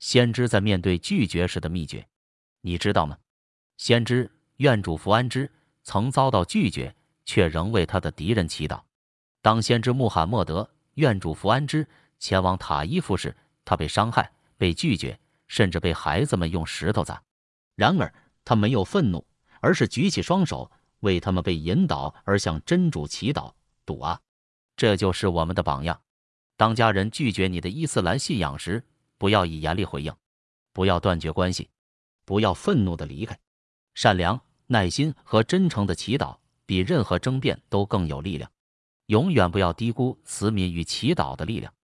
先知在面对拒绝时的秘诀，你知道吗？先知愿主福安之曾遭到拒绝，却仍为他的敌人祈祷。当先知穆罕默德愿主福安之前往塔伊夫时，他被伤害、被拒绝，甚至被孩子们用石头砸。然而他没有愤怒，而是举起双手，为他们被引导而向真主祈祷。赌啊！这就是我们的榜样。当家人拒绝你的伊斯兰信仰时，不要以严厉回应，不要断绝关系，不要愤怒地离开。善良、耐心和真诚的祈祷比任何争辩都更有力量。永远不要低估慈悯与祈祷的力量。